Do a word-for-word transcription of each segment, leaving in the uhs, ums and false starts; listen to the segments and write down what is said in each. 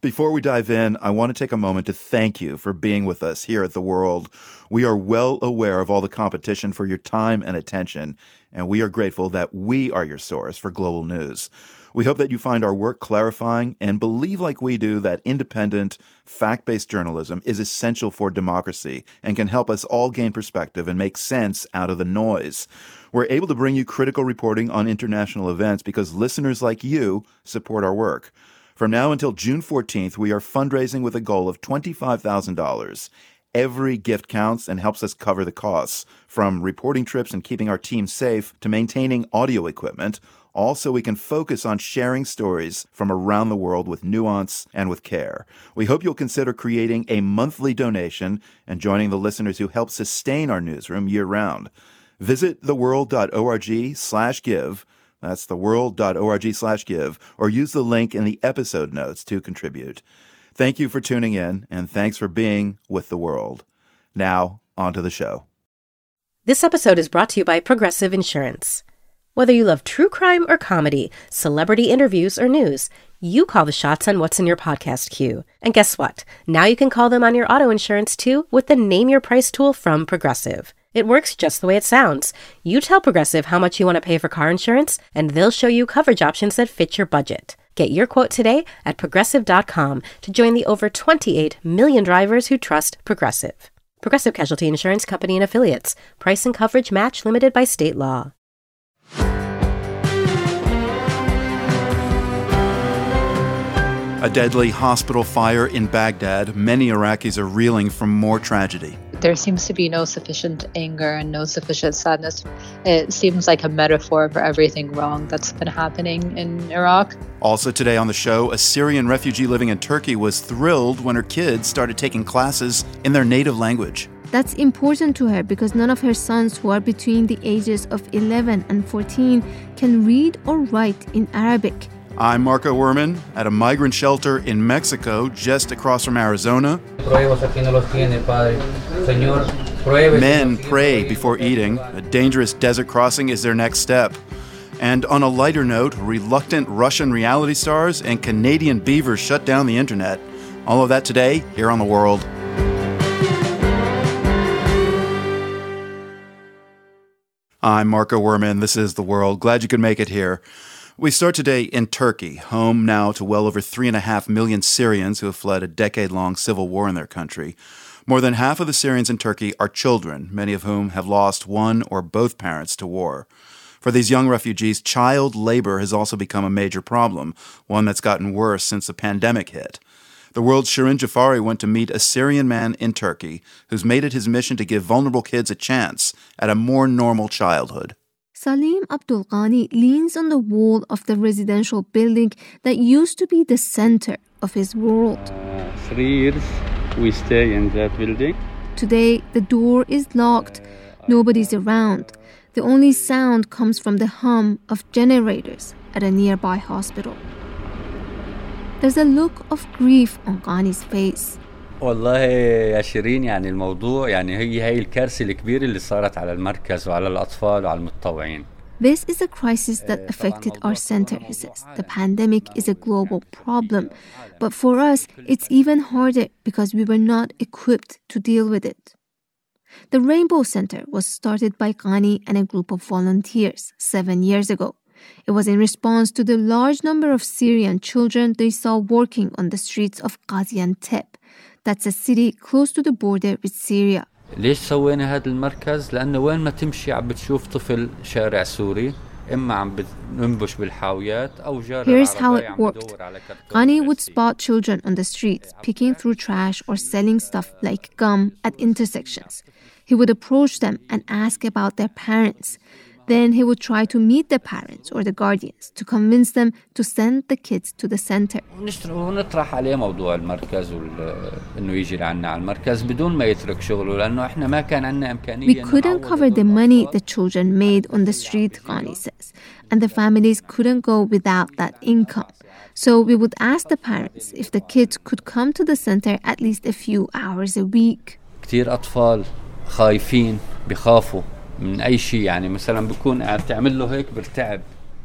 Before we dive in, I want to take a moment to thank you for being with us here at The World. We are well aware of all the competition for your time and attention, and we are grateful that we are your source for global news. We hope that you find our work clarifying and believe like we do that independent, fact-based journalism is essential for democracy and can help us all gain perspective and make sense out of the noise. We're able to bring you critical reporting on international events because listeners like you support our work. From now until June fourteenth, we are fundraising with a goal of twenty-five thousand dollars. Every gift counts and helps us cover the costs, from reporting trips and keeping our team safe to maintaining audio equipment, all so we can focus on sharing stories from around the world with nuance and with care. We hope you'll consider creating a monthly donation and joining the listeners who help sustain our newsroom year-round. Visit theworld.org slash give. That's theworld.org slash give, or use the link in the episode notes to contribute. Thank you for tuning in, and thanks for being with The World. Now, on to the show. This episode is brought to you by Progressive Insurance. Whether you love true crime or comedy, celebrity interviews or news, you call the shots on what's in your podcast queue. And guess what? Now you can call them on your auto insurance too with the Name Your Price tool from Progressive. It works just the way it sounds. You tell Progressive how much you want to pay for car insurance, and they'll show you coverage options that fit your budget. Get your quote today at progressive dot com to join the over twenty-eight million drivers who trust Progressive. Progressive Casualty Insurance Company and Affiliates. Price and coverage match limited by state law. A deadly hospital fire in Baghdad. Many Iraqis are reeling from more tragedy. There seems to be no sufficient anger and no sufficient sadness. It seems like a metaphor for everything wrong that's been happening in Iraq. Also today on the show, a Syrian refugee living in Turkey was thrilled when her kids started taking classes in their native language. That's important to her because none of her sons who are between the ages of eleven and fourteen can read or write in Arabic. I'm Marco Werman at a migrant shelter in Mexico, just across from Arizona. Men pray before eating. A dangerous desert crossing is their next step. And on a lighter note, reluctant Russian reality stars and Canadian beavers shut down the internet. All of that today, here on The World. I'm Marco Werman. This is The World. Glad you could make it here. We start today in Turkey, home now to well over three and a half million Syrians who have fled a decade-long civil war in their country. More than half of the Syrians in Turkey are children, many of whom have lost one or both parents to war. For these young refugees, child labor has also become a major problem, one that's gotten worse since the pandemic hit. The World's Shirin Jafari went to meet a Syrian man in Turkey who's made it his mission to give vulnerable kids a chance at a more normal childhood. Salim Abdulghani leans on the wall of the residential building that used to be the center of his world. Uh, three years we stay in that building. Today, the door is locked. Nobody's around. The only sound comes from the hum of generators at a nearby hospital. There's a look of grief on Ghani's face. والله يا شيرين يعني الموضوع يعني هي هي الكارثة الكبيرة اللي صارت على المركز وعلى الأطفال وعلى المتطوعين. This is a crisis that affected our center, he says. The pandemic is a global problem. But for us, it's even harder because we were not equipped to deal with it. The Rainbow Center was started by Ghani and a group of volunteers seven years ago. It was in response to the large number of Syrian children they saw working on the streets of Gaziantep. That's a city close to the border with Syria. ليش سوينا هذا المركز؟ لأنه وين ما تمشي عم بتشوف طفل شارع سوري إما عم بنبش بالحاويات أو جار. Here's how it worked. Ghani would spot children on the streets picking through trash or selling stuff like gum at intersections. He would approach them and ask about their parents. Then he would try to meet the parents or the guardians to convince them to send the kids to the center. ونطرح عليه موضوع المركز وإنه يجي لعنا على المركز بدون ما يترك شغله لأنه إحنا ما كان عنا إمكانية. We couldn't cover the money the children made on the street, Ghani says, and the families couldn't go without that income. So we would ask the parents if the kids could come to the center at least a few hours a week. كتير أطفال خايفين بخافوا من أي شيء يعني مثلا بكون قاعد تعمل له هيك برتعب.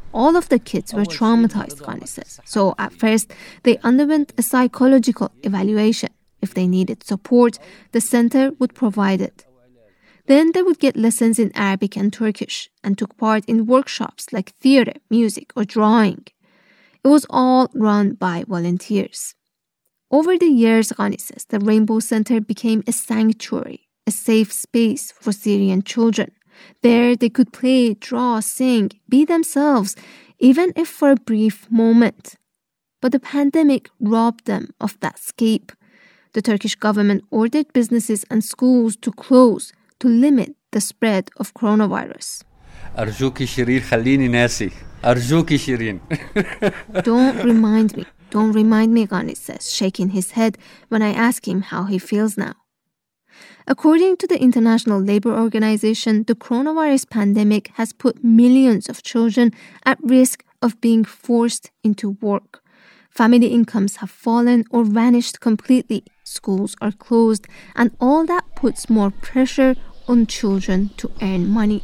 All of the kids were traumatized, Ghani says. So at first, they underwent a psychological evaluation. If they needed support, the center would provide it. Then they would get lessons in Arabic and Turkish and took part in workshops like theater, music, or drawing. It was all run by volunteers. Over the years, Ghani says, the Rainbow Center became a sanctuary, a safe space for Syrian children. There they could play, draw, sing, be themselves, even if for a brief moment. But the pandemic robbed them of that escape. The Turkish government ordered businesses and schools to close to limit the spread of coronavirus. أرجوكي شيرين خليني ناسي. أرجوكي شيرين. Don't remind me. Don't remind me, Ghani says, shaking his head when I ask him how he feels now. According to the International Labour Organization, the coronavirus pandemic has put millions of children at risk of being forced into work. Family incomes have fallen or vanished completely. Schools are closed, and all that puts more pressure on children to earn money.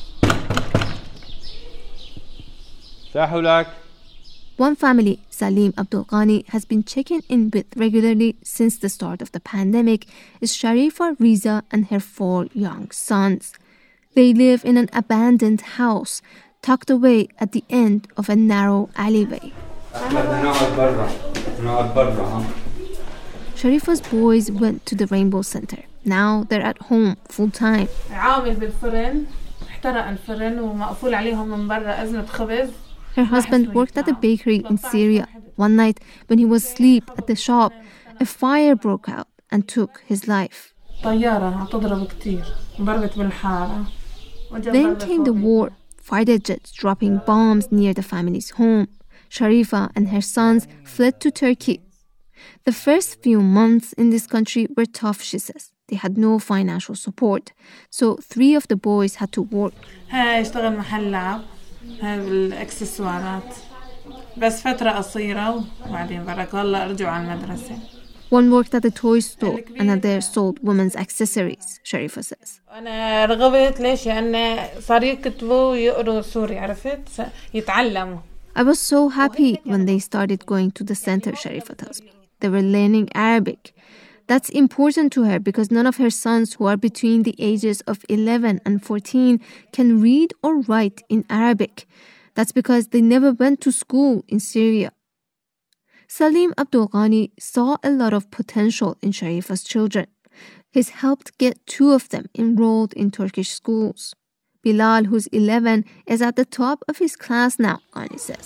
One family, Salim Abdul Ghani, has been checking in with regularly since the start of the pandemic is Sharifa Riza and her four young sons. They live in an abandoned house tucked away at the end of a narrow alleyway. Sharifa's boys went to the Rainbow Center. Now they're at home full-time. Her husband worked at a bakery in Syria. One night, when he was asleep at the shop, a fire broke out and took his life. Then came the war, fighter jets dropping bombs near the family's home. Sharifa and her sons fled to Turkey. The first few months in this country were tough, she says. They had no financial support, so three of the boys had to work. One worked at a toy store, another sold women's accessories, Sharifa says. I was so happy when they started going to the center, Sharifa tells me. They were learning Arabic. That's important to her because none of her sons who are between the ages of eleven and fourteen can read or write in Arabic. That's because they never went to school in Syria. Salim Abdul Ghani saw a lot of potential in Sharifa's children. He's helped get two of them enrolled in Turkish schools. Bilal, who's eleven, is at the top of his class now, Ghani says.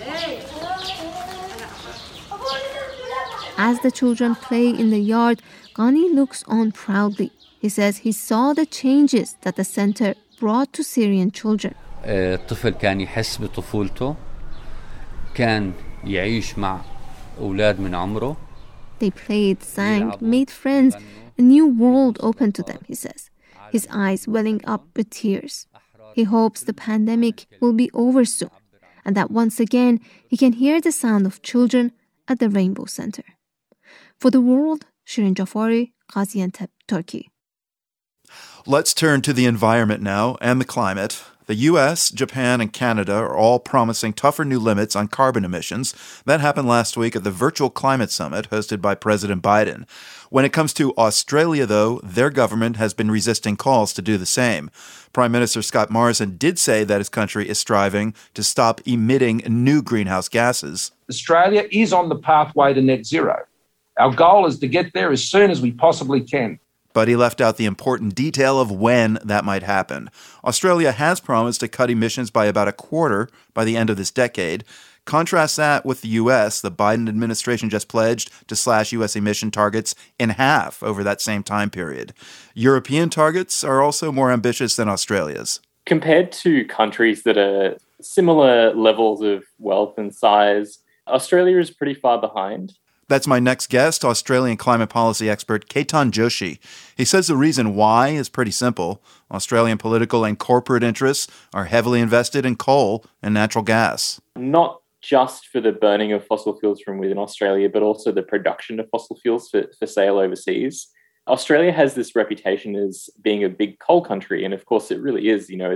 As the children play in the yard, Ghani looks on proudly. He says he saw the changes that the center brought to Syrian children. الطفل كان يحس بطفولته كان يعيش مع أولاد من عمره. They played, sang, made friends. A new world opened to them, he says, his eyes welling up with tears. He hopes the pandemic will be over soon and that once again he can hear the sound of children at the Rainbow Center. For the world, Shirin Jafari, Gaziantep, Turkey. Let's turn to the environment now and the climate. The U S, Japan, and Canada are all promising tougher new limits on carbon emissions. That happened last week at the virtual climate summit hosted by President Biden. When it comes to Australia, though, their government has been resisting calls to do the same. Prime Minister Scott Morrison did say that his country is striving to stop emitting new greenhouse gases. Australia is on the pathway to net zero. Our goal is to get there as soon as we possibly can. But he left out the important detail of when that might happen. Australia has promised to cut emissions by about a quarter by the end of this decade. Contrast that with the U S. The Biden administration just pledged to slash U S emission targets in half over that same time period. European targets are also more ambitious than Australia's. Compared to countries that are similar levels of wealth and size, Australia is pretty far behind. That's my next guest, Australian climate policy expert Ketan Joshi. He says the reason why is pretty simple. Australian political and corporate interests are heavily invested in coal and natural gas. Not just for the burning of fossil fuels from within Australia, but also the production of fossil fuels for, for sale overseas. Australia has this reputation as being a big coal country, and of course it really is. You know, it's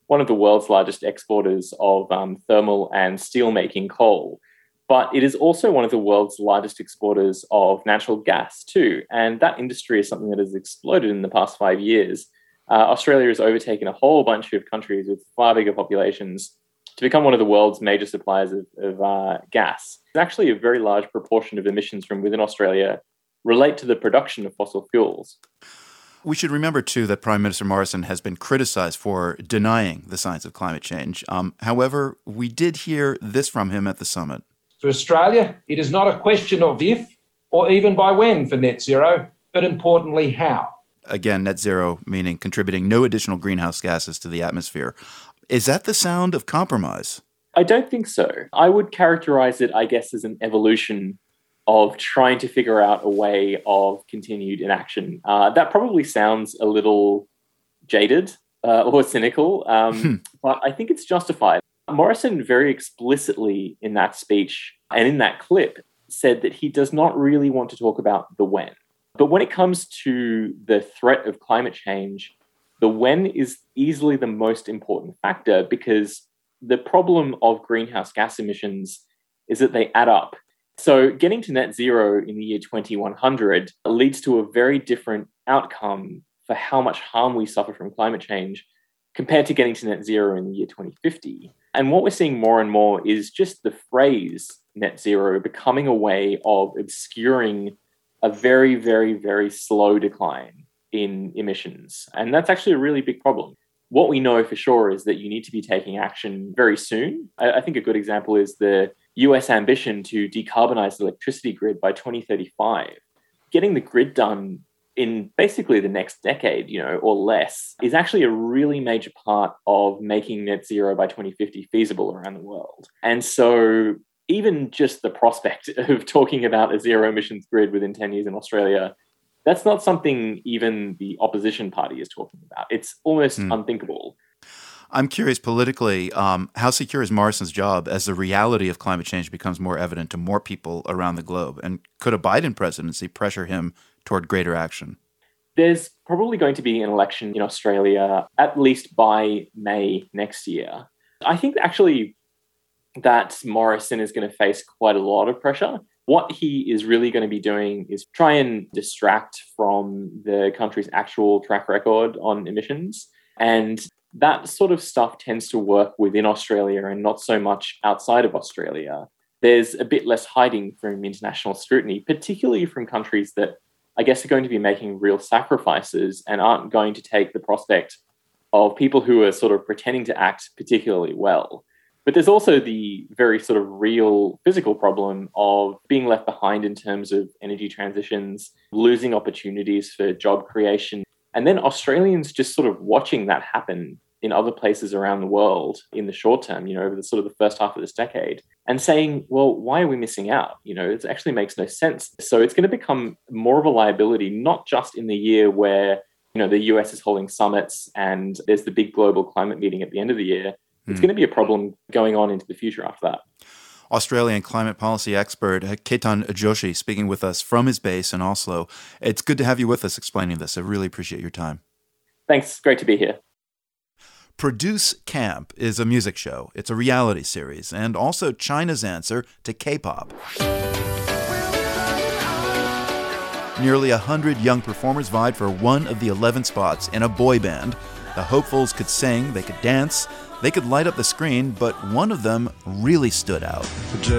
one of the world's largest exporters of um, thermal and steel-making coal. But it is also one of the world's largest exporters of natural gas too. And that industry is something that has exploded in the past five years. Uh, Australia has overtaken a whole bunch of countries with far bigger populations to become one of the world's major suppliers of, of uh, gas. Actually, a very large proportion of emissions from within Australia relate to the production of fossil fuels. We should remember, too, that Prime Minister Morrison has been criticized for denying the science of climate change. Um, however, we did hear this from him at the summit. For Australia, it is not a question of if or even by when for net zero, but importantly, how. Again, net zero meaning contributing no additional greenhouse gases to the atmosphere. Is that the sound of compromise? I don't think so. I would characterize it, I guess, as an evolution of trying to figure out a way of continued inaction. Uh, that probably sounds a little jaded uh, or cynical, um, hmm. but I think it's justified. Morrison very explicitly in that speech and in that clip said that he does not really want to talk about the when. But when it comes to the threat of climate change, the when is easily the most important factor, because the problem of greenhouse gas emissions is that they add up. So getting to net zero in the year twenty-one hundred leads to a very different outcome for how much harm we suffer from climate change compared to getting to net zero in the year twenty fifty. And what we're seeing more and more is just the phrase net zero becoming a way of obscuring a very, very, very slow decline in emissions. And that's actually a really big problem. What we know for sure is that you need to be taking action very soon. I, I think a good example is the U S ambition to decarbonize the electricity grid by twenty thirty-five. Getting the grid done in basically the next decade, you know, or less, is actually a really major part of making net zero by twenty fifty feasible around the world. And so even just the prospect of talking about a zero emissions grid within ten years in Australia, that's not something even the opposition party is talking about. It's almost mm. unthinkable. I'm curious politically, um, how secure is Morrison's job as the reality of climate change becomes more evident to more people around the globe? And could a Biden presidency pressure him toward greater action? There's probably going to be an election in Australia at least by May next year. I think actually that Morrison is going to face quite a lot of pressure. What he is really going to be doing is try and distract from the country's actual track record on emissions. And that sort of stuff tends to work within Australia and not so much outside of Australia. There's a bit less hiding from international scrutiny, particularly from countries that I guess are going to be making real sacrifices and aren't going to take the prospect of people who are sort of pretending to act particularly well. But there's also the very sort of real physical problem of being left behind in terms of energy transitions, losing opportunities for job creation, and then Australians just sort of watching that happen in other places around the world in the short term, you know, over the sort of the first half of this decade, and saying, well, why are we missing out? You know, it actually makes no sense. So it's going to become more of a liability, not just in the year where, you know, the U S is holding summits and there's the big global climate meeting at the end of the year. It's mm. going to be a problem going on into the future after that. Australian climate policy expert Ketan Joshi speaking with us from his base in Oslo. It's good to have you with us explaining this. I really appreciate your time. Thanks. Great to be here. Produce Camp is a music show. It's a reality series and also China's answer to K-pop. Nearly one hundred young performers vied for one of the eleven spots in a boy band. The hopefuls could sing, they could dance, they could light up the screen, but one of them really stood out.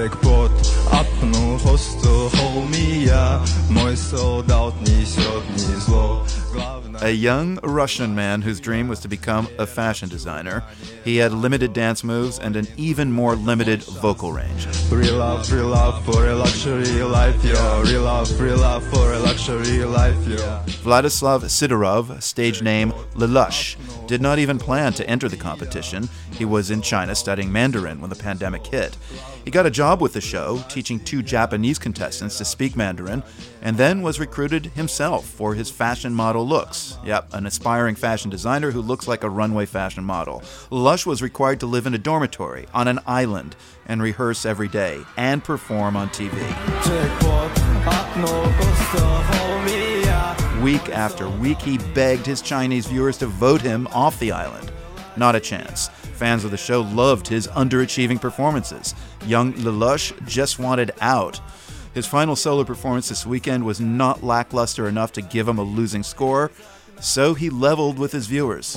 A young Russian man whose dream was to become a fashion designer. He had limited dance moves and an even more limited vocal range. Free love, free love for a luxury life, yeah. Free love, free love for a luxury life, yeah. Vladislav Sidorov, stage name Lelouch, did not even plan to enter the competition. He was in China studying Mandarin when the pandemic hit. He got a job with the show, teaching two Japanese contestants to speak Mandarin, and then was recruited himself for his fashion model looks. Yep, an aspiring fashion designer who looks like a runway fashion model. Lush was required to live in a dormitory on an island and rehearse every day and perform on T V. Week after week, he begged his Chinese viewers to vote him off the island. Not a chance. Fans of the show loved his underachieving performances. Young Lelouch just wanted out. His final solo performance this weekend was not lackluster enough to give him a losing score, so he leveled with his viewers.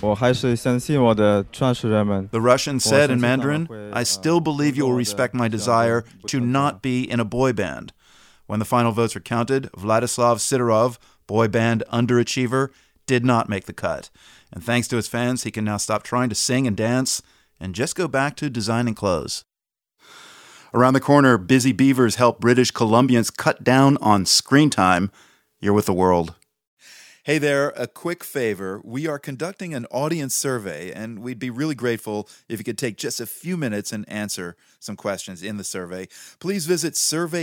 The Russian said in Mandarin, "I still believe you will respect my desire to not be in a boy band." When the final votes were counted, Vladislav Sidorov, boy band underachiever, did not make the cut. And thanks to his fans, he can now stop trying to sing and dance and just go back to designing clothes. Around the corner, busy beavers help British Columbians cut down on screen time. You're with the world. Hey there, a quick favor. We are conducting an audience survey, and we'd be really grateful if you could take just a few minutes and answer some questions in the survey. Please visit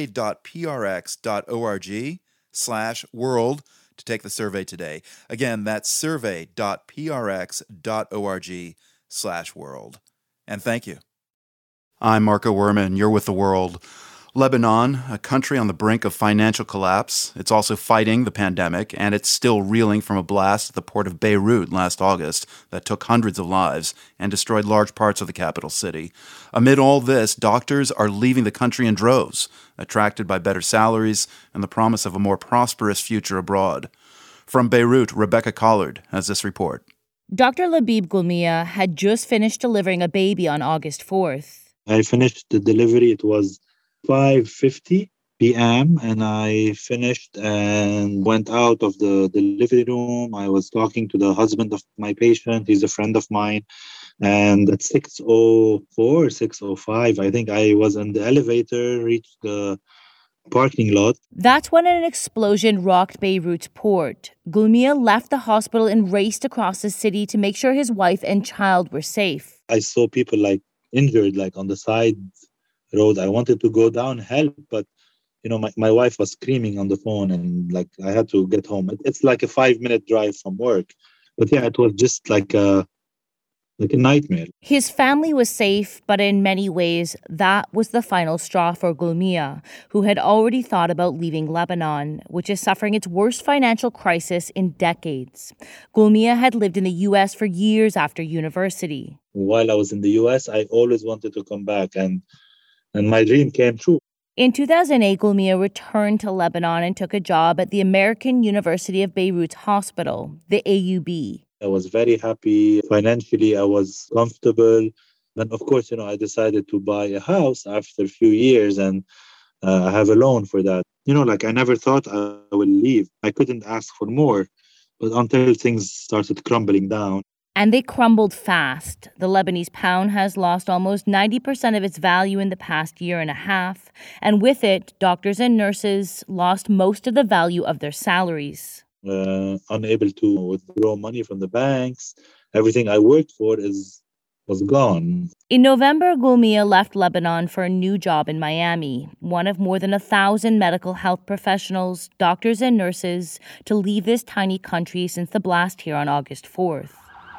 survey.prx.org slash world to take the survey today. Again, that's survey.prx.org slash world. And thank you. I'm Marco Werman. You're with the world. Lebanon, a country on the brink of financial collapse. It's also fighting the pandemic, and it's still reeling from a blast at the port of Beirut last August that took hundreds of lives and destroyed large parts of the capital city. Amid all this, doctors are leaving the country in droves, attracted by better salaries and the promise of a more prosperous future abroad. From Beirut, Rebecca Collard has this report. Doctor Labib Gulmia had just finished delivering a baby on August fourth. I finished the delivery. It was five fifty p.m. and I finished and went out of the delivery room. I was talking to the husband of my patient. He's a friend of mine. And at six oh four, six oh five, I think I was in the elevator, reached the parking lot. That's when an explosion rocked Beirut's port. Gulmia left the hospital and raced across the city to make sure his wife and child were safe. I saw people like injured, like on the side road. I wanted to go down, help, but you know, my, my wife was screaming on the phone and like I had to get home. It, it's like a five minute drive from work. But yeah, it was just like a like a nightmare. His family was safe, but in many ways, that was the final straw for Gulmia, who had already thought about leaving Lebanon, which is suffering its worst financial crisis in decades. Gulmia had lived in the U S for years after university. While I was in the U S, I always wanted to come back, and and my dream came true. In two thousand eight, Gulmia returned to Lebanon and took a job at the American University of Beirut's hospital, the A U B. I was very happy. Financially, I was comfortable. And of course, you know, I decided to buy a house after a few years, and uh, I have a loan for that. You know, like I never thought I would leave. I couldn't ask for more, but until things started crumbling down. And they crumbled fast. The Lebanese pound has lost almost ninety percent of its value in the past year and a half. And with it, doctors and nurses lost most of the value of their salaries. Uh, unable to withdraw money from the banks. Everything I worked for is was gone. In November, Gulmia left Lebanon for a new job in Miami, one of more than a thousand medical health professionals, doctors and nurses, to leave this tiny country since the blast here on August fourth.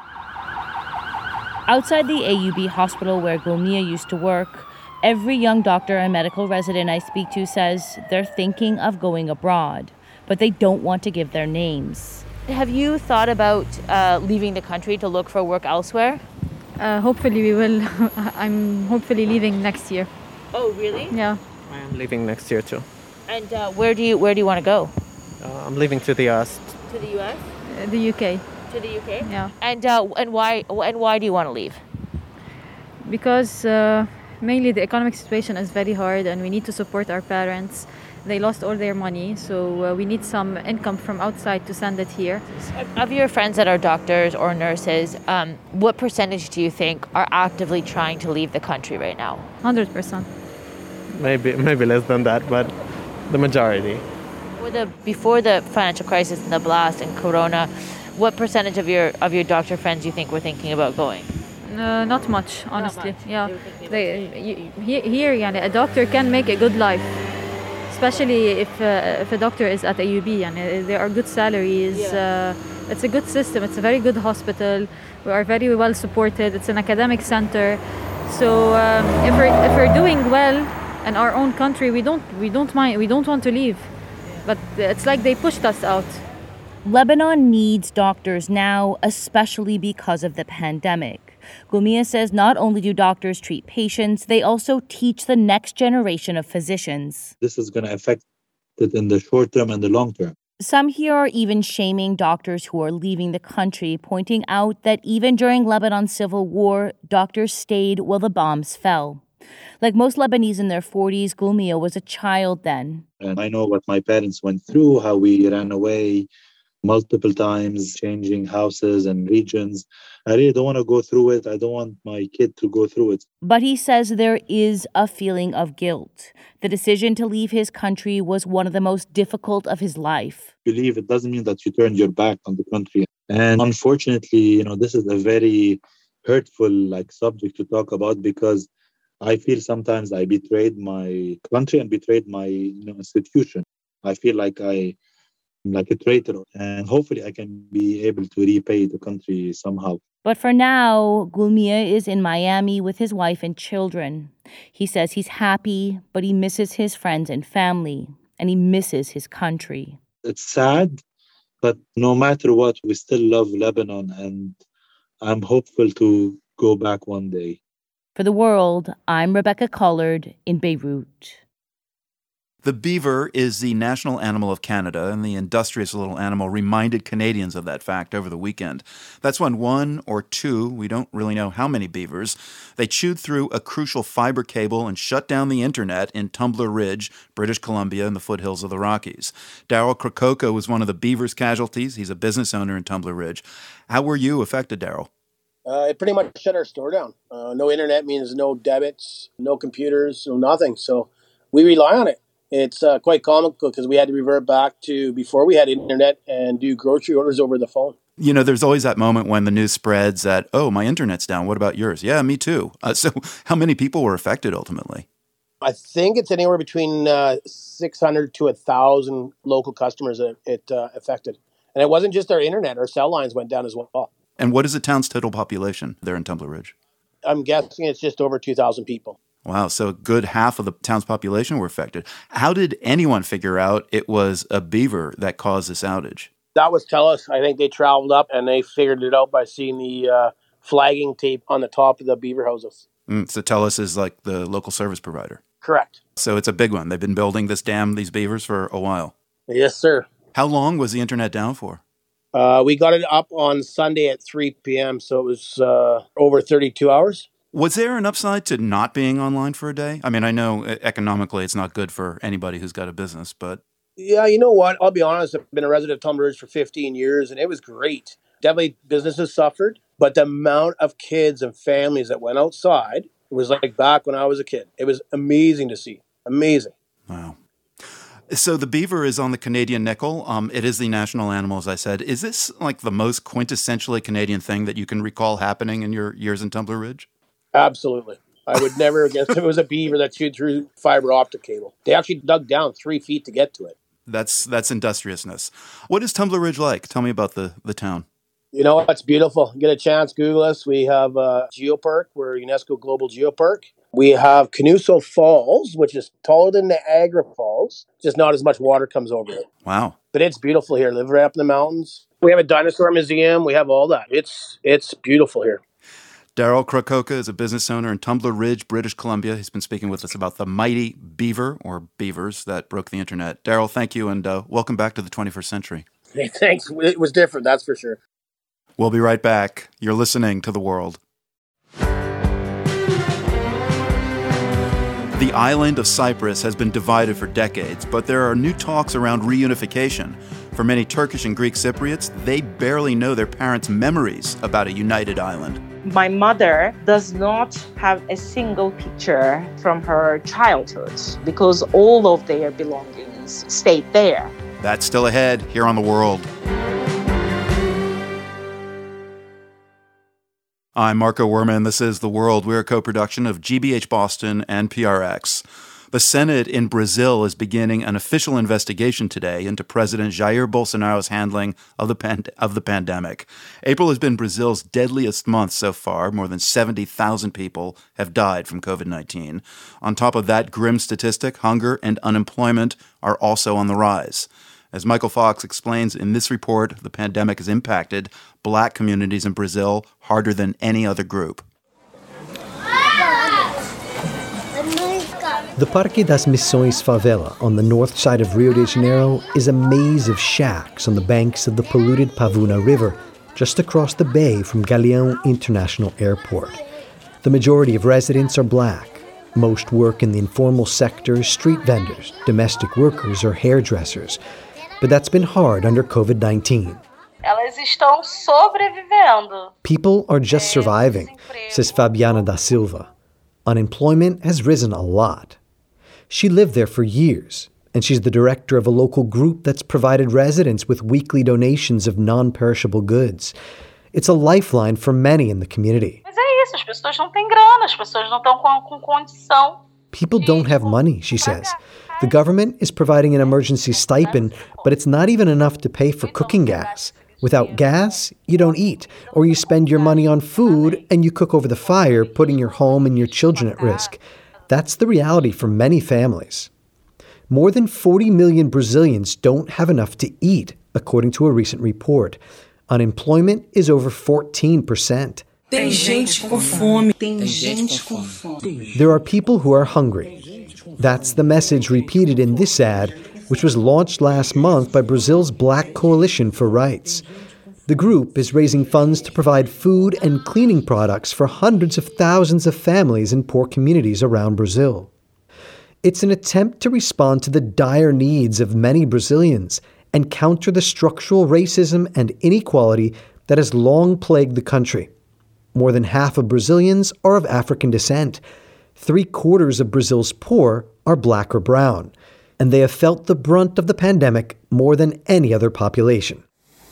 Outside the A U B hospital where Gulmia used to work, every young doctor and medical resident I speak to says they're thinking of going abroad, but they don't want to give their names. Have you thought about uh, leaving the country to look for work elsewhere? Uh, hopefully we will. I'm hopefully leaving next year. Oh, really? Yeah. I am leaving next year too. And uh, where do you where do you want to go? Uh, I'm leaving to the U S. To the U S? Uh, the U K. To the U K? Yeah. And uh, and why and why do you want to leave? Because uh, mainly the economic situation is very hard, and we need to support our parents. They lost all their money, so uh, we need some income from outside to send it here. Of your friends that are doctors or nurses, um, what percentage do you think are actively trying to leave the country right now? one hundred percent. Maybe maybe less than that, but the majority. Before the, before the financial crisis and the blast and Corona, what percentage of your of your doctor friends do you think were thinking about going? Uh, not much, honestly. Not much. Yeah, They they, you, here, yeah, a doctor can make a good life. Especially if uh, if a doctor is at A U B, and uh, there are good salaries. Yeah. Uh, it's a good system. It's a very good hospital. We are very well supported. It's an academic center. So um, if we're if we're doing well in our own country, we don't we don't mind. We don't want to leave. But it's like they pushed us out. Lebanon needs doctors now, especially because of the pandemic. Gulmia says not only do doctors treat patients, they also teach the next generation of physicians. This is going to affect it in the short term and the long term. Some here are even shaming doctors who are leaving the country, pointing out that even during Lebanon's civil war, doctors stayed while the bombs fell. Like most Lebanese in their forties, Gulmia was a child then. And I know what my parents went through, how we ran away multiple times, changing houses and regions. I really don't want to go through it. I don't want my kid to go through it. But he says there is a feeling of guilt. The decision to leave his country was one of the most difficult of his life. Believe it doesn't mean that you turned your back on the country. And unfortunately, you know, this is a very hurtful like subject to talk about because I feel sometimes I betrayed my country and betrayed my you know, institution. I feel like I am like a traitor, and hopefully I can be able to repay the country somehow. But for now, Gulmia is in Miami with his wife and children. He says he's happy, but he misses his friends and family, and he misses his country. It's sad, but no matter what, we still love Lebanon, and I'm hopeful to go back one day. For The World, I'm Rebecca Collard in Beirut. The beaver is the national animal of Canada, and the industrious little animal reminded Canadians of that fact over the weekend. That's when one or two, we don't really know how many beavers, they chewed through a crucial fiber cable and shut down the internet in Tumbler Ridge, British Columbia, in the foothills of the Rockies. Daryl Krakoka was one of the beavers' casualties. He's a business owner in Tumbler Ridge. How were you affected, Daryl? Uh, it pretty much shut our store down. Uh, no internet means no debits, no computers, no nothing. So we rely on it. It's uh, quite comical because we had to revert back to before we had internet and do grocery orders over the phone. You know, there's always that moment when the news spreads that, oh, my internet's down. What about yours? Yeah, me too. Uh, so how many people were affected ultimately? I think it's anywhere between uh, six hundred to one thousand local customers that it uh, affected. And it wasn't just our internet. Our cell lines went down as well. And what is the town's total population there in Tumbler Ridge? I'm guessing it's just over two thousand people. Wow, so a good half of the town's population were affected. How did anyone figure out it was a beaver that caused this outage? That was TELUS. I think they traveled up and they figured it out by seeing the uh, flagging tape on the top of the beaver houses. Mm, so TELUS is like the local service provider? Correct. So it's a big one. They've been building this dam, these beavers, for a while. Yes, sir. How long was the internet down for? Uh, we got it up on Sunday at three p.m., so it was uh, over thirty-two hours. Was there an upside to not being online for a day? I mean, I know economically it's not good for anybody who's got a business, but... Yeah, you know what? I'll be honest. I've been a resident of Tumbler Ridge for fifteen years, and it was great. Definitely businesses suffered, but the amount of kids and families that went outside was like back when I was a kid. It was amazing to see. Amazing. Wow. So the beaver is on the Canadian nickel. Um, it is the national animal, as I said. Is this like the most quintessentially Canadian thing that you can recall happening in your years in Tumbler Ridge? Absolutely. I would never guess if it was a beaver that chewed through fiber optic cable. They actually dug down three feet to get to it. That's that's industriousness. What is Tumbler Ridge like? Tell me about the, the town. You know, it's beautiful. Get a chance, Google us. We have a geopark. We're a UNESCO Global Geopark. We have Canuso Falls, which is taller than Niagara Falls, just not as much water comes over it. Wow. But it's beautiful here. Live right up in the mountains. We have a dinosaur museum. We have all that. It's it's beautiful here. Daryl Krakoka is a business owner in Tumbler Ridge, British Columbia. He's been speaking with us about the mighty beaver, or beavers, that broke the internet. Daryl, thank you, and uh, welcome back to the twenty-first century. Hey, thanks. It was different, that's for sure. We'll be right back. You're listening to The World. The island of Cyprus has been divided for decades, but there are new talks around reunification. For many Turkish and Greek Cypriots, they barely know their parents' memories about a united island. My mother does not have a single picture from her childhood because all of their belongings stayed there. That's still ahead here on The World. I'm Marco Werman. This is The World. We're a co-production of G B H Boston and P R X. The Senate in Brazil is beginning an official investigation today into President Jair Bolsonaro's handling of the pand- of the pandemic. April has been Brazil's deadliest month so far. More than seventy thousand people have died from covid nineteen. On top of that grim statistic, hunger and unemployment are also on the rise. As Michael Fox explains in this report, the pandemic has impacted Black communities in Brazil harder than any other group. The Parque das Missões favela on the north side of Rio de Janeiro is a maze of shacks on the banks of the polluted Pavuna River, just across the bay from Galeão International Airport. The majority of residents are Black. Most work in the informal sector, street vendors, domestic workers, or hairdressers. But that's been hard under covid nineteen. Elas estão sobrevivendo. People are just surviving, says Fabiana da Silva. Unemployment has risen a lot. She lived there for years, and she's the director of a local group that's provided residents with weekly donations of non-perishable goods. It's a lifeline for many in the community. Mas é isso, as pessoas não têm grana, as pessoas não estão com, com condição. People don't have money, she says. The government is providing an emergency stipend, but it's not even enough to pay for cooking gas. Without gas, you don't eat, or you spend your money on food and you cook over the fire, putting your home and your children at risk. That's the reality for many families. More than forty million Brazilians don't have enough to eat, according to a recent report. Unemployment is over fourteen percent. Tem gente com fome. Tem gente com fome. There are people who are hungry. That's the message repeated in this ad, which was launched last month by Brazil's Black Coalition for Rights. The group is raising funds to provide food and cleaning products for hundreds of thousands of families in poor communities around Brazil. It's an attempt to respond to the dire needs of many Brazilians and counter the structural racism and inequality that has long plagued the country. More than half of Brazilians are of African descent. Three quarters of Brazil's poor are Black or brown, and they have felt the brunt of the pandemic more than any other population.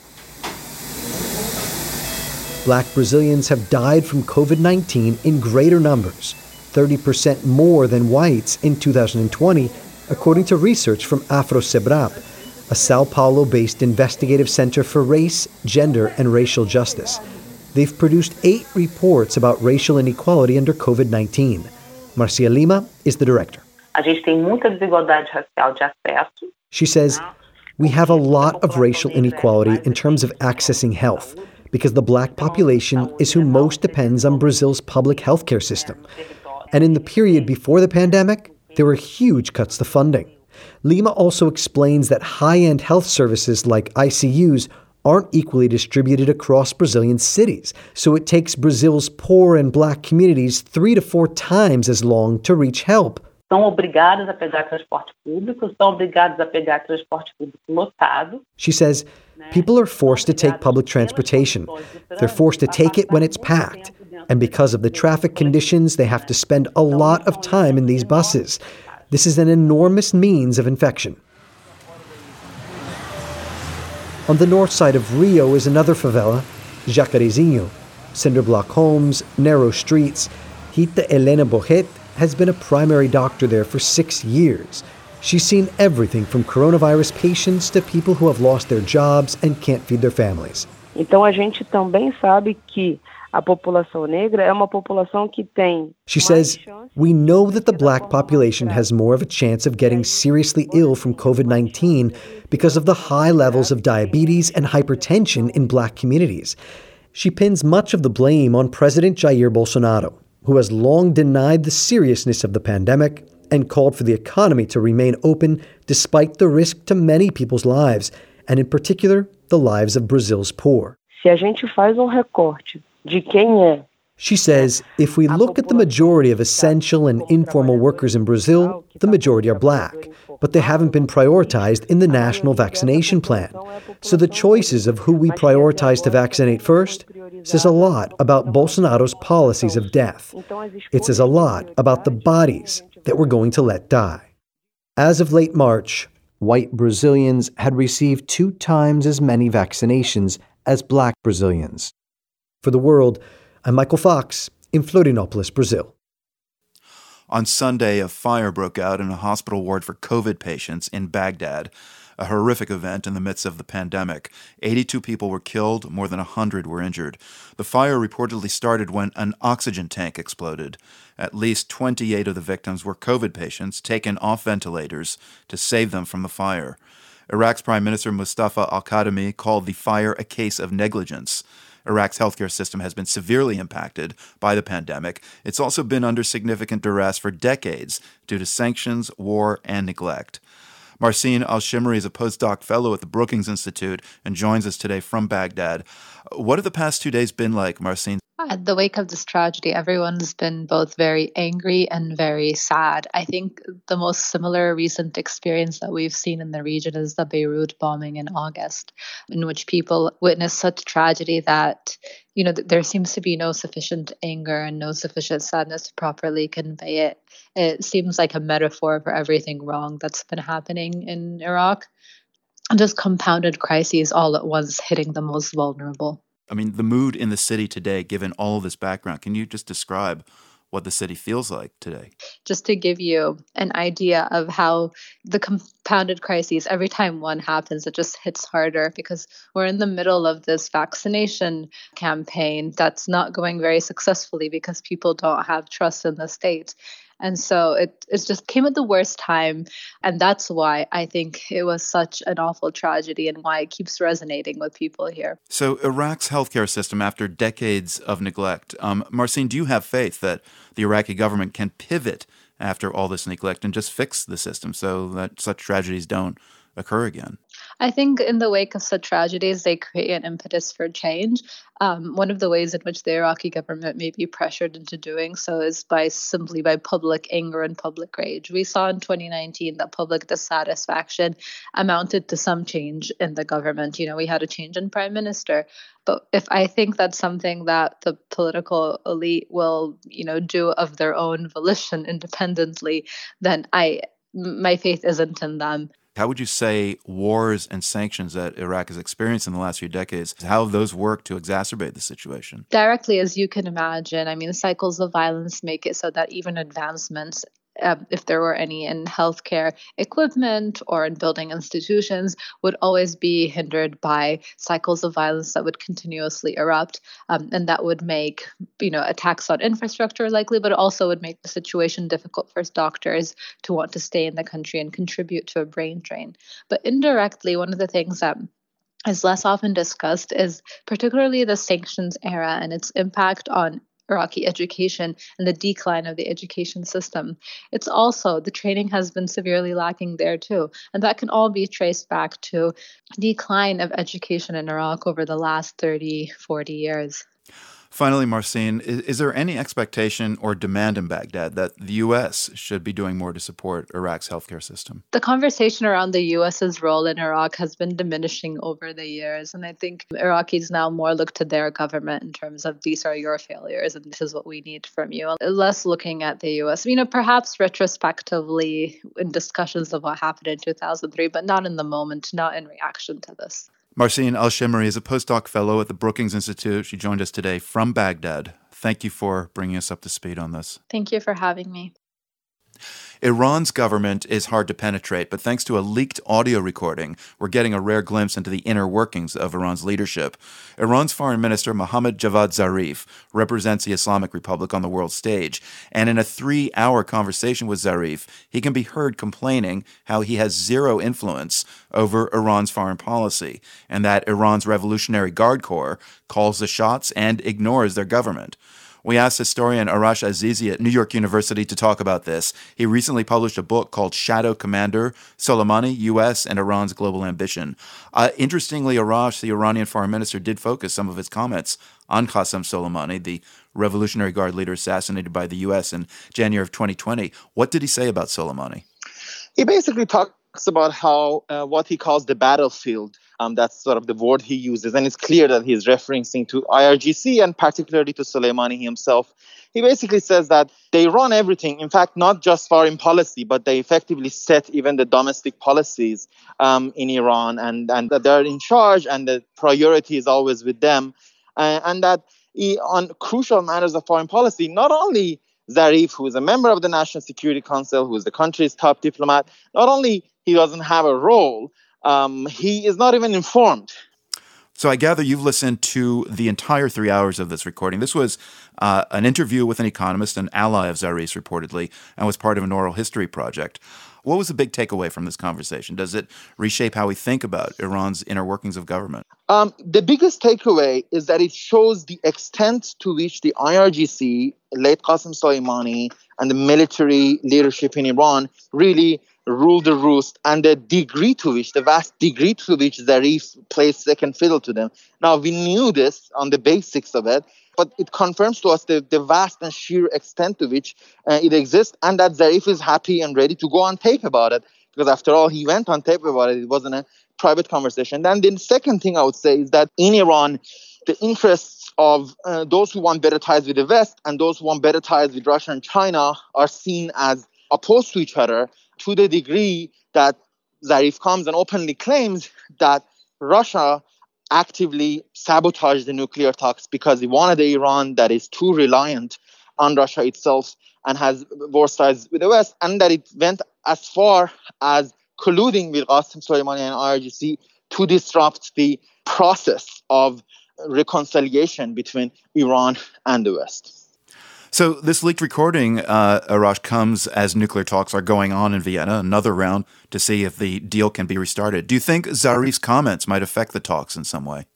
Black Brazilians have died from covid nineteen in greater numbers, thirty percent more than whites in two thousand twenty, according to research from AfroSebrap, a Sao Paulo-based investigative center for race, gender, and racial justice. They've produced eight reports about racial inequality under covid nineteen. Marcia Lima is the director. A gente tem muita desigualdade racial de acesso. She says, we have a lot of racial inequality in terms of accessing health, because the Black population is who most depends on Brazil's public healthcare system. And in the period before the pandemic, there were huge cuts to funding. Lima also explains that high-end health services like I C Us aren't equally distributed across Brazilian cities, so it takes Brazil's poor and Black communities three to four times as long to reach help. São obrigadas a pegar transporte público, são obrigadas a pegar transporte público lotado. She says people are forced to take public transportation. They're forced to take it when it's packed. And because of the traffic conditions, they have to spend a lot of time in these buses. This is an enormous means of infection. On the north side of Rio is another favela, Jacarezinho. Cinder block homes, narrow streets. Rita Helena Borret has been a primary doctor there for six years. She's seen everything from coronavirus patients to people who have lost their jobs and can't feed their families. Então a gente também sabe que a população negra é uma população que tem. She says, we know that the Black population has more of a chance of getting seriously ill from covid nineteen because of the high levels of diabetes and hypertension in Black communities. She pins much of the blame on President Jair Bolsonaro, who has long denied the seriousness of the pandemic and called for the economy to remain open despite the risk to many people's lives, and in particular, the lives of Brazil's poor. Se a gente faz um recorte de quem é. She says, if we look at the majority of essential and informal workers in Brazil, the majority are Black, but they haven't been prioritized in the national vaccination plan. So the choices of who we prioritize to vaccinate first says a lot about Bolsonaro's policies of death. It says a lot about the bodies that we're going to let die. As of late March, white Brazilians had received two times as many vaccinations as Black Brazilians. For The World, I'm Michael Fox in Florianópolis, Brazil. On Sunday, a fire broke out in a hospital ward for COVID patients in Baghdad, a horrific event in the midst of the pandemic. eighty-two people were killed, more than one hundred were injured. The fire reportedly started when an oxygen tank exploded. At least twenty-eight of the victims were COVID patients taken off ventilators to save them from the fire. Iraq's Prime Minister Mustafa al-Kadhimi called the fire a case of negligence. Iraq's healthcare system has been severely impacted by the pandemic. It's also been under significant duress for decades due to sanctions, war, and neglect. Marcin Al-Shimri is a postdoc fellow at the Brookings Institute and joins us today from Baghdad. What have the past two days been like, Marcin? At the wake of this tragedy, everyone's been both very angry and very sad. I think the most similar recent experience that we've seen in the region is the Beirut bombing in August, in which people witnessed such tragedy that, you know, there seems to be no sufficient anger and no sufficient sadness to properly convey it. It seems like a metaphor for everything wrong that's been happening in Iraq, and just compounded crises all at once hitting the most vulnerable. I mean, the mood in the city today, given all of this background, can you just describe what the city feels like today? Just to give you an idea of how the compounded crises, every time one happens, it just hits harder because we're in the middle of this vaccination campaign that's not going very successfully because people don't have trust in the state. And so it, it just came at the worst time. And that's why I think it was such an awful tragedy and why it keeps resonating with people here. So Iraq's healthcare system, after decades of neglect, um, Marcin, do you have faith that the Iraqi government can pivot after all this neglect and just fix the system so that such tragedies don't occur again? I think in the wake of such tragedies, they create an impetus for change. Um, one of the ways in which the Iraqi government may be pressured into doing so is by simply by public anger and public rage. We saw in twenty nineteen that public dissatisfaction amounted to some change in the government. You know, we had a change in prime minister. But if I think that's something that the political elite will, you know, do of their own volition independently, then I my faith isn't in them. How would you say wars and sanctions that Iraq has experienced in the last few decades, how have those worked to exacerbate the situation? Directly, as you can imagine. I mean, cycles of violence make it so that even advancements, Um, if there were any in healthcare equipment or in building institutions, would always be hindered by cycles of violence that would continuously erupt. Um, and that would make, you know, attacks on infrastructure likely, but it also would make the situation difficult for doctors to want to stay in the country and contribute to a brain drain. But indirectly, one of the things that is less often discussed is particularly the sanctions era and its impact on Iraqi education and the decline of the education system. It's also, the training has been severely lacking there too. And that can all be traced back to decline of education in Iraq over the last thirty, forty years. Finally, Marcin, is, is there any expectation or demand in Baghdad that the U S should be doing more to support Iraq's healthcare system? The conversation around the US's role in Iraq has been diminishing over the years. And I think Iraqis now more look to their government in terms of these are your failures and this is what we need from you. Less looking at the U S, you know, perhaps retrospectively in discussions of what happened in two thousand three, but not in the moment, not in reaction to this. Marcin Al-Shimri is a postdoc fellow at the Brookings Institute. She joined us today from Baghdad. Thank you for bringing us up to speed on this. Thank you for having me. Iran's government is hard to penetrate, but thanks to a leaked audio recording, we're getting a rare glimpse into the inner workings of Iran's leadership. Iran's Foreign Minister Mohammad Javad Zarif represents the Islamic Republic on the world stage, and in a three-hour conversation with Zarif, he can be heard complaining how he has zero influence over Iran's foreign policy, and that Iran's Revolutionary Guard Corps calls the shots and ignores their government. We asked historian Arash Azizi at New York University to talk about this. He recently published a book called Shadow Commander, Soleimani, U S, and Iran's Global Ambition. Uh, interestingly, Arash, the Iranian foreign minister, did focus some of his comments on Qasem Soleimani, the Revolutionary Guard leader assassinated by the U S in January of twenty twenty. What did he say about Soleimani? He basically talks about how uh, what he calls the battlefield. Um, that's sort of the word he uses. And it's clear that he's referencing to I R G C and particularly to Soleimani himself. He basically says that they run everything. In fact, not just foreign policy, but they effectively set even the domestic policies um, in Iran, and, and that they're in charge and the priority is always with them. Uh, and that he, on crucial matters of foreign policy, not only Zarif, who is a member of the National Security Council, who is the country's top diplomat, not only he doesn't have a role, Um, he is not even informed. So I gather you've listened to the entire three hours of this recording. This was uh, an interview with an economist, an ally of Zarif's reportedly, and was part of an oral history project. What was the big takeaway from this conversation? Does it reshape how we think about Iran's inner workings of government? Um, the biggest takeaway is that it shows the extent to which the I R G C, late Qasem Soleimani, and the military leadership in Iran really ruled the roost, and the degree to which, the vast degree to which Zarif plays second fiddle to them. Now, we knew this on the basics of it, but it confirms to us the, the vast and sheer extent to which uh, it exists, and that Zarif is happy and ready to go on tape about it, because after all, he went on tape about it. It wasn't a private conversation. Then the second thing I would say is that in Iran, the interests of uh, those who want better ties with the West and those who want better ties with Russia and China are seen as opposed to each other, to the degree that Zarif comes and openly claims that Russia actively sabotaged the nuclear talks because he wanted an Iran that is too reliant on Russia itself and has worse ties with the West, and that it went as far as colluding with Qasem Soleimani and I R G C to disrupt the process of reconciliation between Iran and the West. So this leaked recording, uh, Arash, comes as nuclear talks are going on in Vienna, another round to see if the deal can be restarted. Do you think Zarif's comments might affect the talks in some way?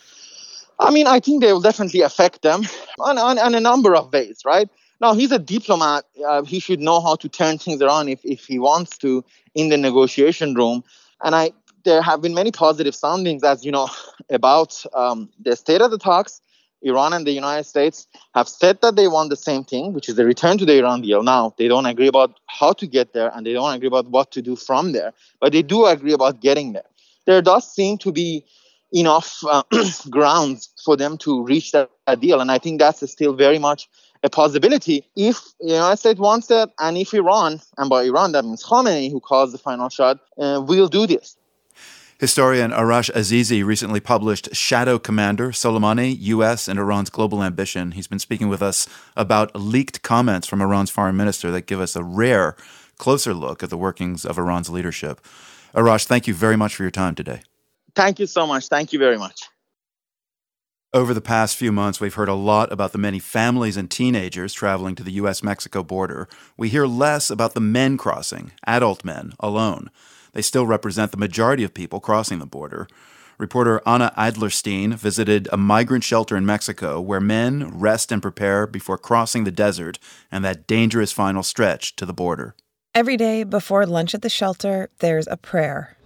I mean, I think they will definitely affect them on, on, on a number of ways, right? Now, he's a diplomat. Uh, he should know how to turn things around if, if he wants to in the negotiation room. And I there have been many positive soundings, as you know, about um, the state of the talks. Iran and the United States have said that they want the same thing, which is the return to the Iran deal. Now, they don't agree about how to get there, and they don't agree about what to do from there, but they do agree about getting there. There does seem to be enough uh, grounds for them to reach that, that deal, and I think that's still very much a possibility if the United States wants it, and if Iran, and by Iran that means Khamenei, who calls the final shot, uh, will do this. Historian Arash Azizi recently published Shadow Commander, Soleimani, U S, and Iran's Global Ambition. He's been speaking with us about leaked comments from Iran's foreign minister that give us a rare, closer look at the workings of Iran's leadership. Arash, thank you very much for your time today. Thank you so much. Thank you very much. Over the past few months, we've heard a lot about the many families and teenagers traveling to the U S Mexico border. We hear less about the men crossing, adult men, alone. They still represent the majority of people crossing the border. Reporter Anna Adlerstein visited a migrant shelter in Mexico where men rest and prepare before crossing the desert and that dangerous final stretch to the border. Every day before lunch at the shelter, there's a prayer.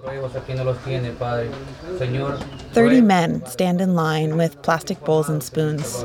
Thirty men stand in line with plastic bowls and spoons.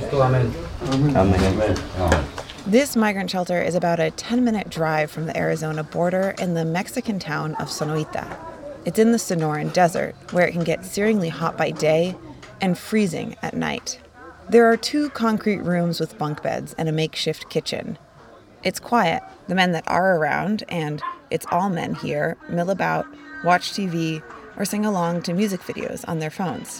This migrant shelter is about a ten-minute drive from the Arizona border in the Mexican town of Sonoita. It's in the Sonoran Desert, where it can get searingly hot by day and freezing at night. There are two concrete rooms with bunk beds and a makeshift kitchen. It's quiet. The men that are around, and it's all men here, mill about, watch T V, or sing along to music videos on their phones.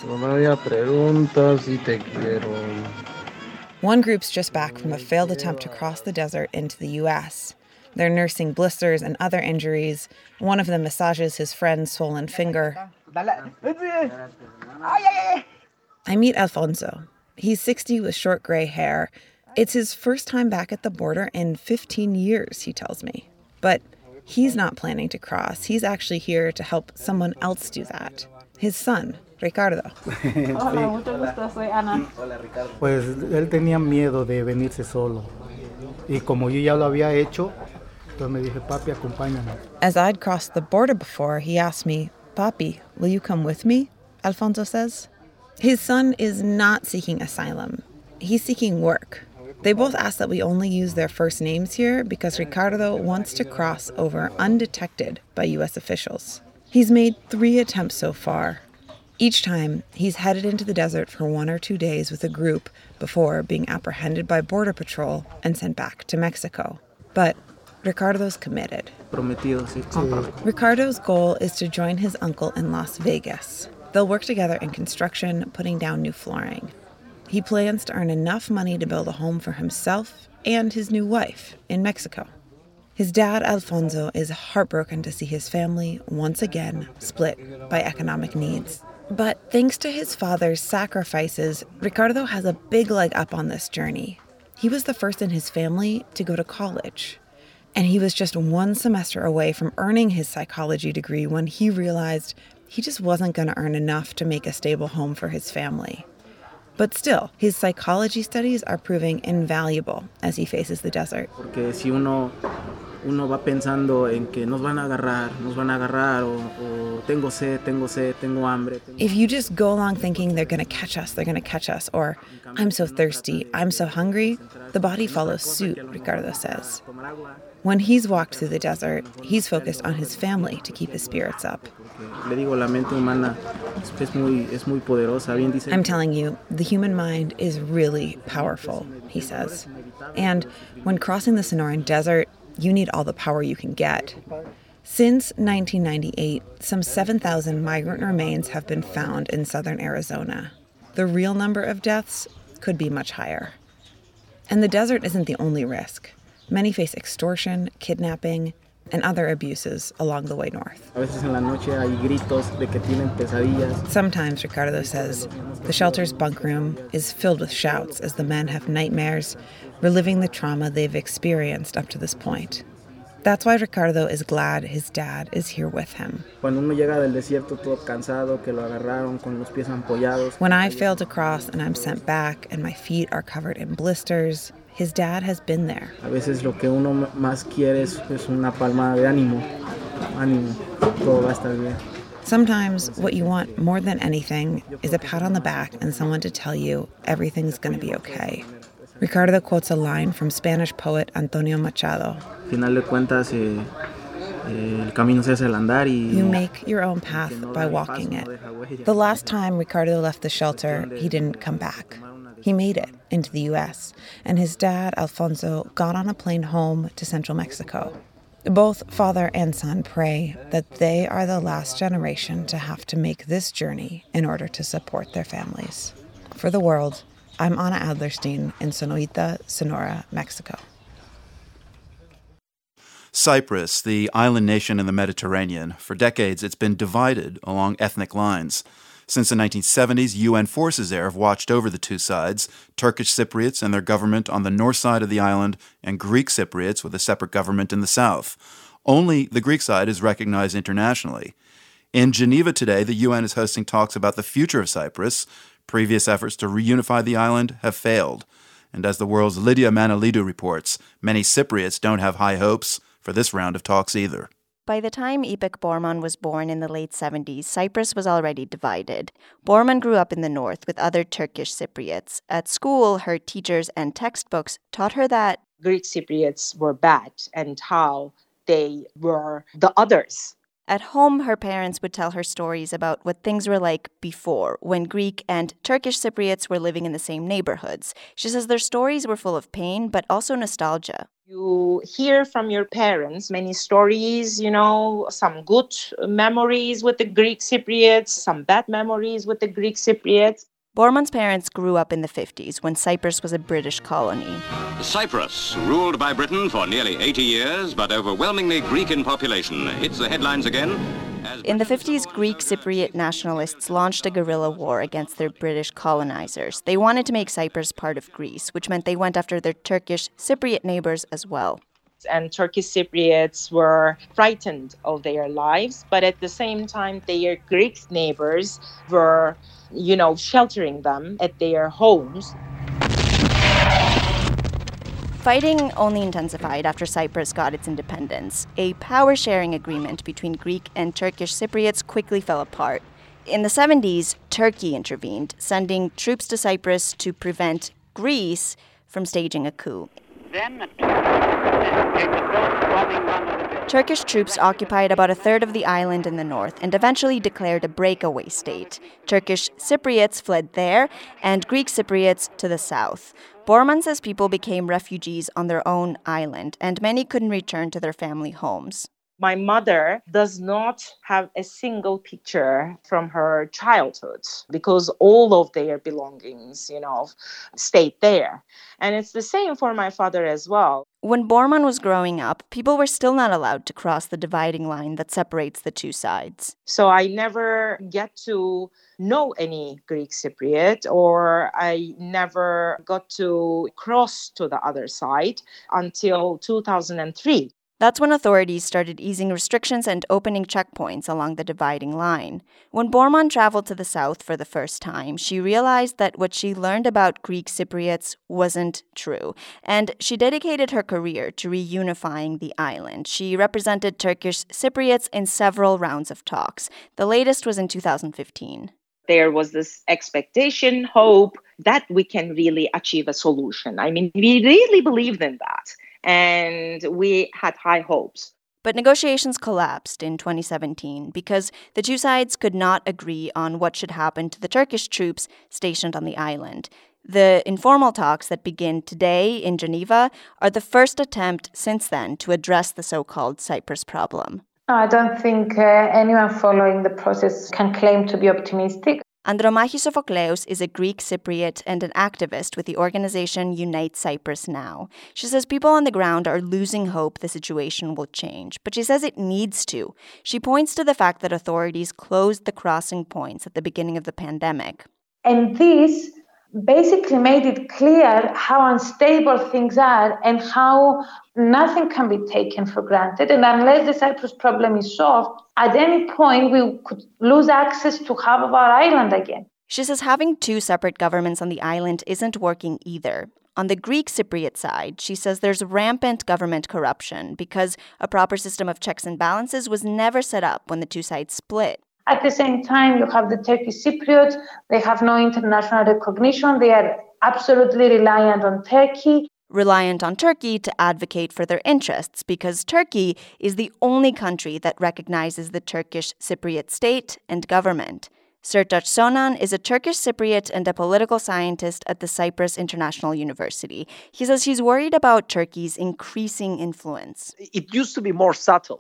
One group's just back from a failed attempt to cross the desert into the U S. They're nursing blisters and other injuries. One of them massages his friend's swollen finger. I meet Alfonso. He's sixty with short gray hair. It's his first time back at the border in fifteen years, he tells me. But he's not planning to cross. He's actually here to help someone else do that. His son, Ricardo. Hola, mucho gusto. Soy Ana. Pues él tenía miedo de venirse solo. Y como yo ya lo había hecho, entonces me dije, papi, acompáñame. As I'd crossed the border before, he asked me, Papi, will you come with me? Alfonso says. His son is not seeking asylum. He's seeking work. They both ask that we only use their first names here because Ricardo wants to cross over undetected by U S officials. He's made three attempts so far. Each time, he's headed into the desert for one or two days with a group before being apprehended by Border Patrol and sent back to Mexico. But Ricardo's committed. Ricardo's goal is to join his uncle in Las Vegas. They'll work together in construction, putting down new flooring. He plans to earn enough money to build a home for himself and his new wife in Mexico. His dad, Alfonso, is heartbroken to see his family once again split by economic needs. But thanks to his father's sacrifices, Ricardo has a big leg up on this journey. He was the first in his family to go to college. And he was just one semester away from earning his psychology degree when he realized he just wasn't going to earn enough to make a stable home for his family. But still, his psychology studies are proving invaluable as he faces the desert. Porque si uno, uno va pensando en que nos van a agarrar, nos van a agarrar, o, o tengo sed, tengo sed, tengo hambre. Tengo... If you just go along thinking they're going to catch us, they're going to catch us, or I'm so thirsty, I'm so hungry, the body follows suit, Ricardo says. When he's walked through the desert, he's focused on his family to keep his spirits up. I'm telling you, the human mind is really powerful, he says. And when crossing the Sonoran Desert, you need all the power you can get. Since nineteen ninety-eight, some seven thousand migrant remains have been found in southern Arizona. The real number of deaths could be much higher. And the desert isn't the only risk. Many face extortion, kidnapping, and other abuses along the way north. Sometimes, Ricardo says, the shelter's bunk room is filled with shouts as the men have nightmares, reliving the trauma they've experienced up to this point. That's why Ricardo is glad his dad is here with him. When I fail to cross and I'm sent back and my feet are covered in blisters, his dad has been there. A veces lo que uno más quiere es una palmada de ánimo. Ánimo, todo va a estar bien. Sometimes what you want more than anything is a pat on the back and someone to tell you everything's going to be okay. Ricardo quotes a line from Spanish poet Antonio Machado. Final de cuentas, eh, eh, el camino se hace al andar y... You make your own path by walking it. The last time Ricardo left the shelter, he didn't come back. He made it into the U S, and his dad, Alfonso, got on a plane home to central Mexico. Both father and son pray that they are the last generation to have to make this journey in order to support their families. For The World, I'm Anna Adlerstein in Sonoita, Sonora, Mexico. Cyprus, the island nation in the Mediterranean, for decades it's been divided along ethnic lines. Since the nineteen seventies, U N forces there have watched over the two sides, Turkish Cypriots and their government on the north side of the island, and Greek Cypriots with a separate government in the south. Only the Greek side is recognized internationally. In Geneva today, the U N is hosting talks about the future of Cyprus. Previous efforts to reunify the island have failed. And as The World's Lydia Manolidou reports, many Cypriots don't have high hopes for this round of talks either. By the time Ipek Borman was born in the late seventies, Cyprus was already divided. Borman grew up in the north with other Turkish Cypriots. At school, her teachers and textbooks taught her that Greek Cypriots were bad and how they were the others. At home, her parents would tell her stories about what things were like before, when Greek and Turkish Cypriots were living in the same neighborhoods. She says their stories were full of pain, but also nostalgia. You hear from your parents many stories, you know, some good memories with the Greek Cypriots, some bad memories with the Greek Cypriots. Borman's parents grew up in the fifties when Cyprus was a British colony. Cyprus, ruled by Britain for nearly eighty years, but overwhelmingly Greek in population, hits the headlines again. In the fifties, Greek Cypriot nationalists launched a guerrilla war against their British colonizers. They wanted to make Cyprus part of Greece, which meant they went after their Turkish Cypriot neighbors as well. And Turkish Cypriots were frightened of their lives, but at the same time, their Greek neighbors were, you know, sheltering them at their homes. Fighting only intensified after Cyprus got its independence. A power-sharing agreement between Greek and Turkish Cypriots quickly fell apart. In the seventies, Turkey intervened, sending troops to Cyprus to prevent Greece from staging a coup. Then, Turkish troops occupied about a third of the island in the north and eventually declared a breakaway state. Turkish Cypriots fled there, and Greek Cypriots to the south. Borman says people became refugees on their own island, and many couldn't return to their family homes. My mother does not have a single picture from her childhood because all of their belongings, you know, stayed there. And it's the same for my father as well. When Borman was growing up, people were still not allowed to cross the dividing line that separates the two sides. So I never get to know any Greek Cypriot, or I never got to cross to the other side until two thousand three. That's when authorities started easing restrictions and opening checkpoints along the dividing line. When Borman traveled to the south for the first time, she realized that what she learned about Greek Cypriots wasn't true, and she dedicated her career to reunifying the island. She represented Turkish Cypriots in several rounds of talks. The latest was in two thousand fifteen. There was this expectation, hope that we can really achieve a solution. I mean, we really believed in that. And we had high hopes. But negotiations collapsed in twenty seventeen because the two sides could not agree on what should happen to the Turkish troops stationed on the island. The informal talks that begin today in Geneva are the first attempt since then to address the so-called Cyprus problem. I don't think uh, anyone following the process can claim to be optimistic. Andromachis Sophokleous is a Greek Cypriot and an activist with the organization Unite Cyprus Now. She says people on the ground are losing hope the situation will change, but she says it needs to. She points to the fact that authorities closed the crossing points at the beginning of the pandemic. And this basically made it clear how unstable things are and how nothing can be taken for granted. And unless the Cyprus problem is solved, at any point we could lose access to half of our island again. She says having two separate governments on the island isn't working either. On the Greek Cypriot side, she says there's rampant government corruption because a proper system of checks and balances was never set up when the two sides split. At the same time, you have the Turkish Cypriots. They have no international recognition. They are absolutely reliant on Turkey. Reliant on Turkey to advocate for their interests because Turkey is the only country that recognizes the Turkish Cypriot state and government. Sertaç Sonan is a Turkish Cypriot and a political scientist at the Cyprus International University. He says he's worried about Turkey's increasing influence. It used to be more subtle.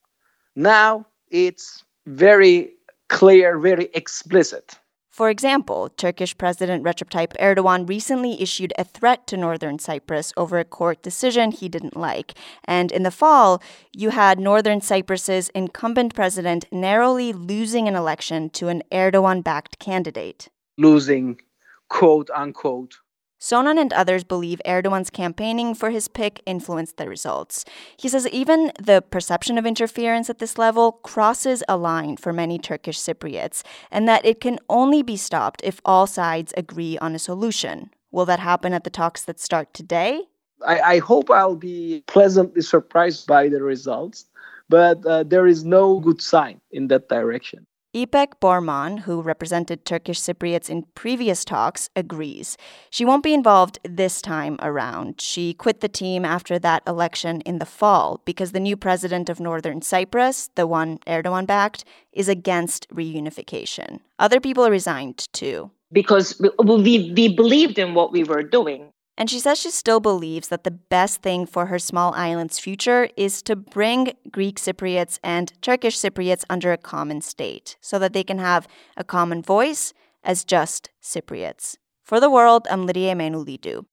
Now it's very clear, very explicit. For example, Turkish President Recep Tayyip Erdogan recently issued a threat to Northern Cyprus over a court decision he didn't like. And in the fall, you had Northern Cyprus's incumbent president narrowly losing an election to an Erdogan-backed candidate. Losing, quote unquote. Sonan and others believe Erdogan's campaigning for his pick influenced the results. He says even the perception of interference at this level crosses a line for many Turkish Cypriots, and that it can only be stopped if all sides agree on a solution. Will that happen at the talks that start today? I, I hope I'll be pleasantly surprised by the results, but uh, there is no good sign in that direction. İpek Borman, who represented Turkish Cypriots in previous talks, agrees. She won't be involved this time around. She quit the team after that election in the fall because the new president of Northern Cyprus, the one Erdogan backed, is against reunification. Other people resigned too. Because we, we, we believed in what we were doing. And she says she still believes that the best thing for her small island's future is to bring Greek Cypriots and Turkish Cypriots under a common state so that they can have a common voice as just Cypriots. For The World, I'm Lydia Emanuelidou.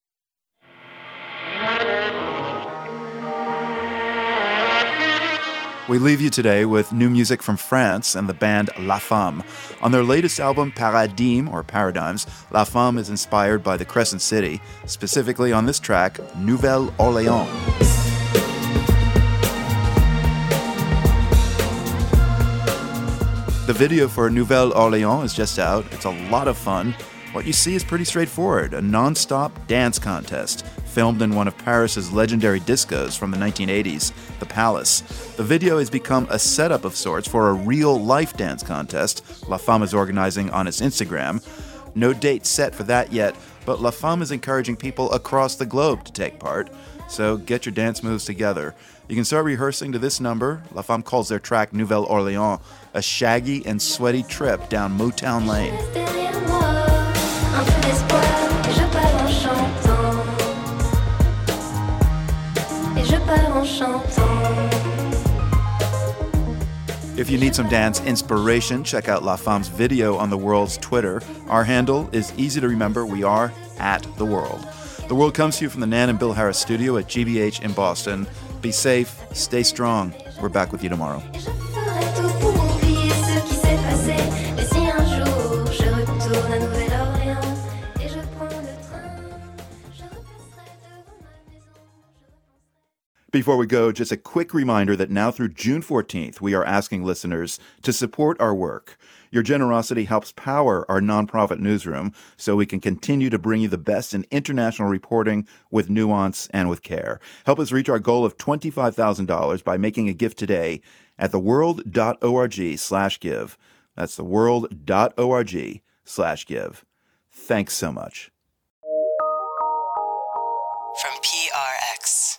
We leave you today with new music from France and the band La Femme. On their latest album, Paradigme, or Paradigms, La Femme is inspired by the Crescent City, specifically on this track, Nouvelle Orléans. The video for Nouvelle Orléans is just out. It's a lot of fun. What you see is pretty straightforward, a non-stop dance contest filmed in one of Paris's legendary discos from the nineteen eighties, the Palace. The video has become a setup of sorts for a real-life dance contest La Femme is organizing on its Instagram. No date set for that yet, but La Femme is encouraging people across the globe to take part. So get your dance moves together. You can start rehearsing to this number. La Femme calls their track Nouvelle Orléans a shaggy and sweaty trip down Motown Lane. If you need some dance inspiration, check out La Femme's video on The World's Twitter. Our handle is easy to remember. We are at The World. The World comes to you from the Nan and Bill Harris studio at G B H in Boston. Be safe, stay strong. We're back with you tomorrow. Before we go, just a quick reminder that now through June fourteenth, we are asking listeners to support our work. Your generosity helps power our nonprofit newsroom so we can continue to bring you the best in international reporting with nuance and with care. Help us reach our goal of twenty-five thousand dollars by making a gift today at theworld.org slash give. That's theworld.org slash give. Thanks so much. From P R X.